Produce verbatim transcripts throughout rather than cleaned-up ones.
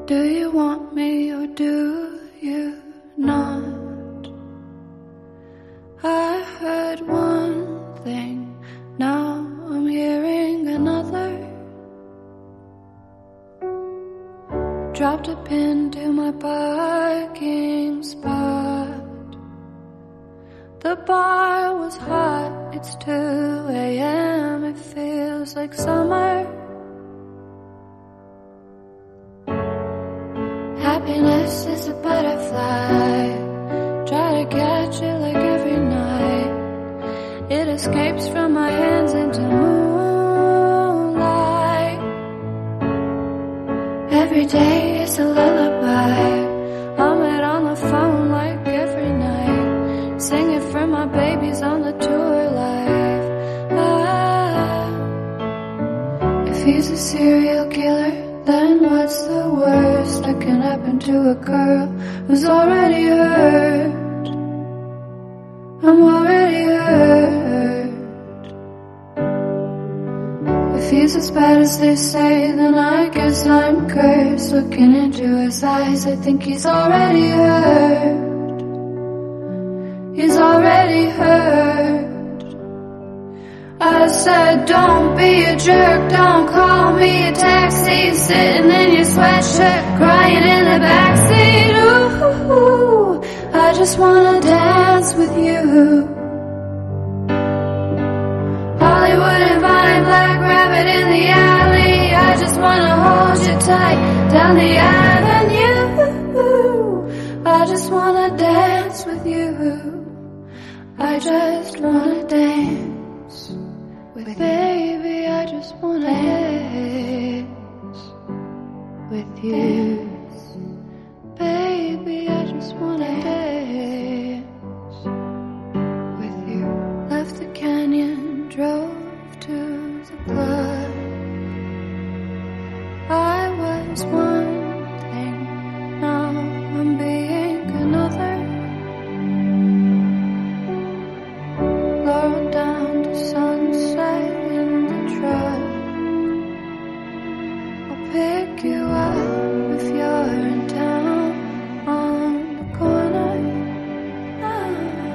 Do you want me or do you not? I heard one thing, now I'm hearing another. Dropped a pin to my parking spot. The bar was hot, it's two a m, it feels like summer. Happiness is a butterfly, try to catch it like every night. It escapes from my hands into moonlight. Every day is a lullaby, I'm it on the phone like every night, singing for my babies on the tour life. Ah, if he's a serial killer, then what's the worst that can happen to a girl who's already hurt? I'm already hurt. If he's as bad as they say, then I guess I'm cursed. Looking into his eyes, I think he's already hurt. He's already hurt. I said, don't be a jerk, don't call me a taxi, sitting in your sweatshirt, crying in the backseat. Ooh, I just wanna dance with you. Hollywood and Vine, Black Rabbit in the alley, I just wanna hold you tight down the avenue. I just wanna dance with you. I just wanna dance. With baby, I just wanna dance with you. Baby, I just wanna dance with you. Left the canyon, drove to the club. I was one thing, now I'm being another. Laurel down to sunset in the truck. I'll pick you up if you're in town on the corner. Ah.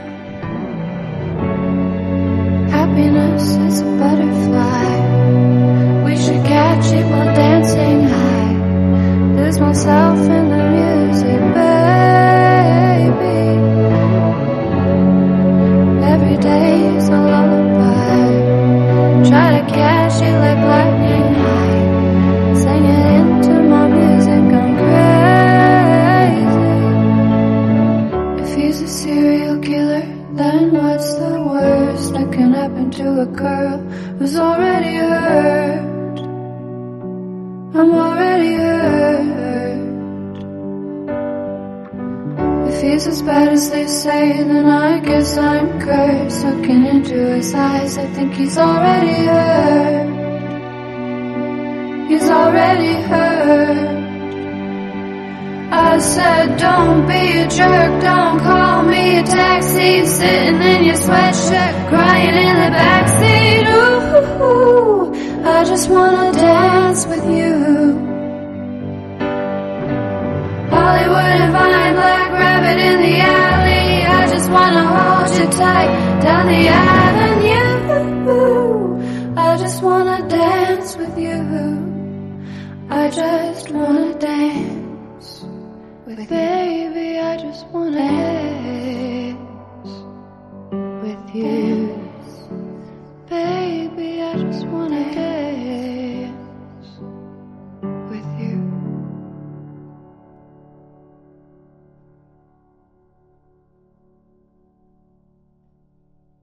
Happiness is a butterfly, we should catch it while dancing high. Lose myself in the music, baby. Every day is a lullaby, try to catch it like lightning high, sing it into my music, I'm crazy. If he's a serial killer, then what's the worst that can happen to a girl who's already hurt? I'm already hurt. If he's as bad as they say, then I guess I'm cursed. Looking into his eyes, I think he's already hurt. He's already hurt. I said, don't be a jerk, don't call me a taxi, sitting in your sweatshirt, crying in the backseat. Ooh, I just wanna dance with you. Hollywood and Vine, Black Rabbit in the alley, I just wanna hold you tight down the avenue. I just wanna dance with you. I just wanna dance.